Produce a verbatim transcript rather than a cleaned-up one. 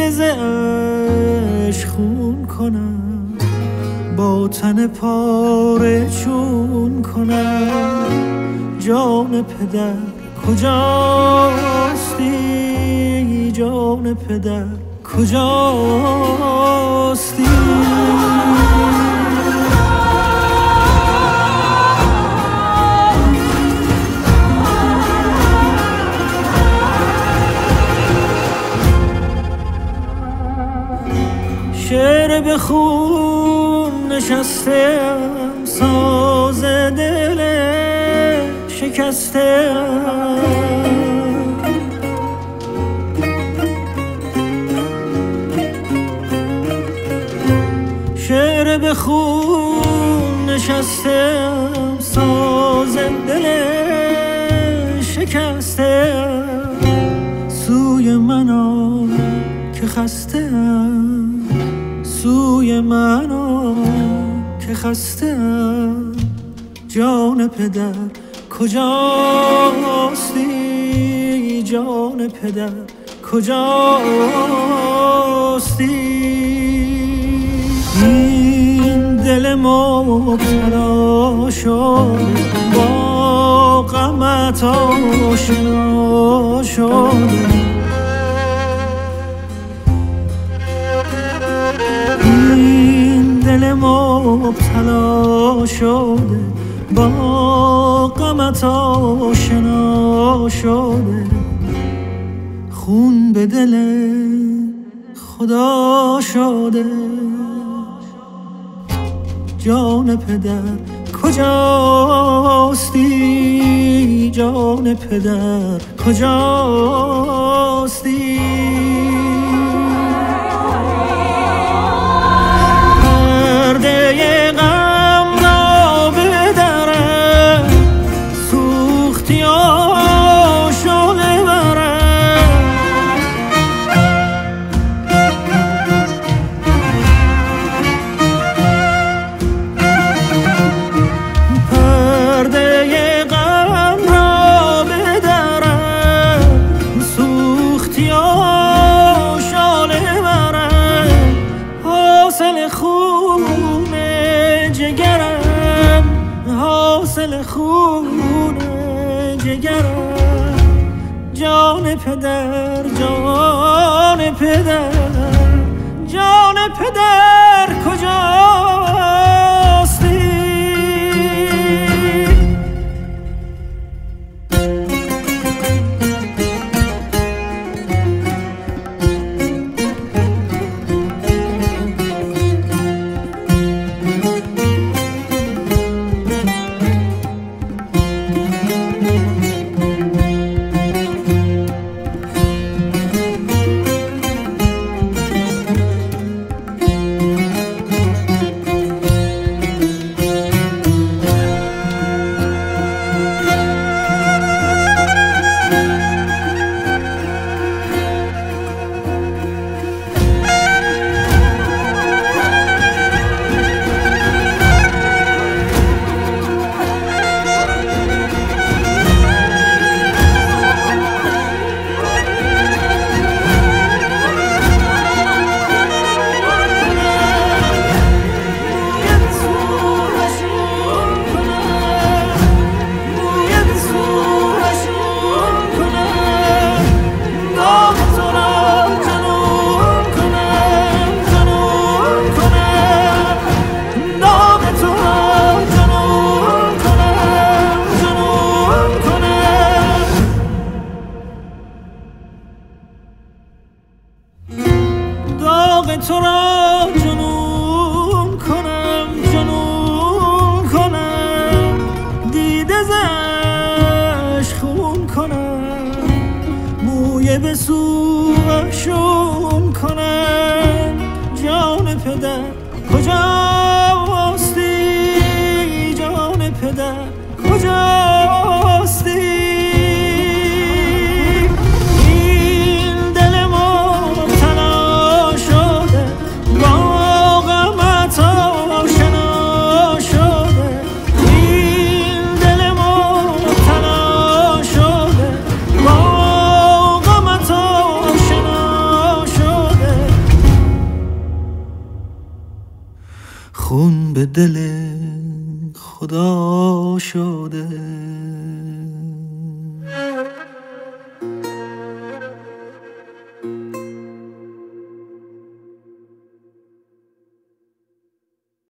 دیده ز عشق خون کنم، با تن پاره چون کنم. جان پدر کجاستی، جان پدر کجاستی؟ شعر به خون نشستم، ساز دل شکستم. شعر به خون نشستم، ساز دل شکستم. سوی من آ که خستم، سوی من آ که خستم. جان پدر کجاستی، جان پدر کجاستی؟ این دل مبتلا شد، با غمت آشنا شد. این دل مبتلا شده، با غمت آشنا شده. خون به دل خدا شده. جان پدر کجاستی، جان پدر کجاستی؟ پرده غم را بدرم، سوختی آشاله برم. پرده غم را بدرم، سوختی آشاله برم. حاصل خون جگرم، حاصل خون جگرم. جان پدر، جان پدر، جان پدر کجاستی؟ تو را جنون کنم، جنون کنم. دیده ز عشق خون کنم، موی به سوشون کنم. جان پدر کجاستی، جان پدر کجاستی؟ دل خدا شده.